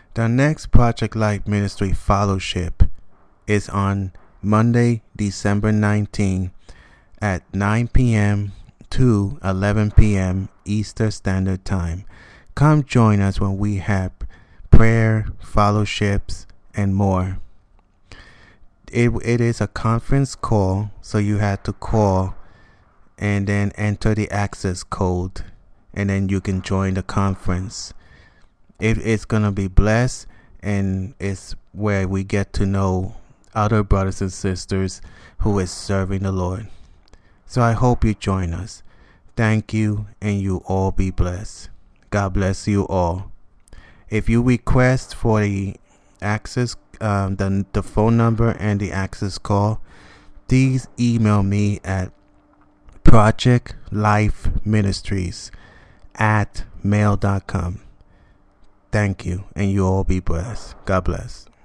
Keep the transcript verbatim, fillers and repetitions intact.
The next Project Life Ministry Fellowship is on Monday, December nineteenth at nine p.m. to eleven p.m. Eastern Standard Time. Come join us when we have prayer, fellowships, and more. It, it is a conference call, so you have to call and then enter the access code, and then you can join the conference. It, it's going to be blessed, and it's where we get to know other brothers and sisters who is serving the Lord. So I hope you join us. Thank you, and you all be blessed. God bless you all. If you request for the access, um, the, the phone number and the access call, please email me at Project Life Ministries at mail dot com. Thank you, and you all be blessed. God bless.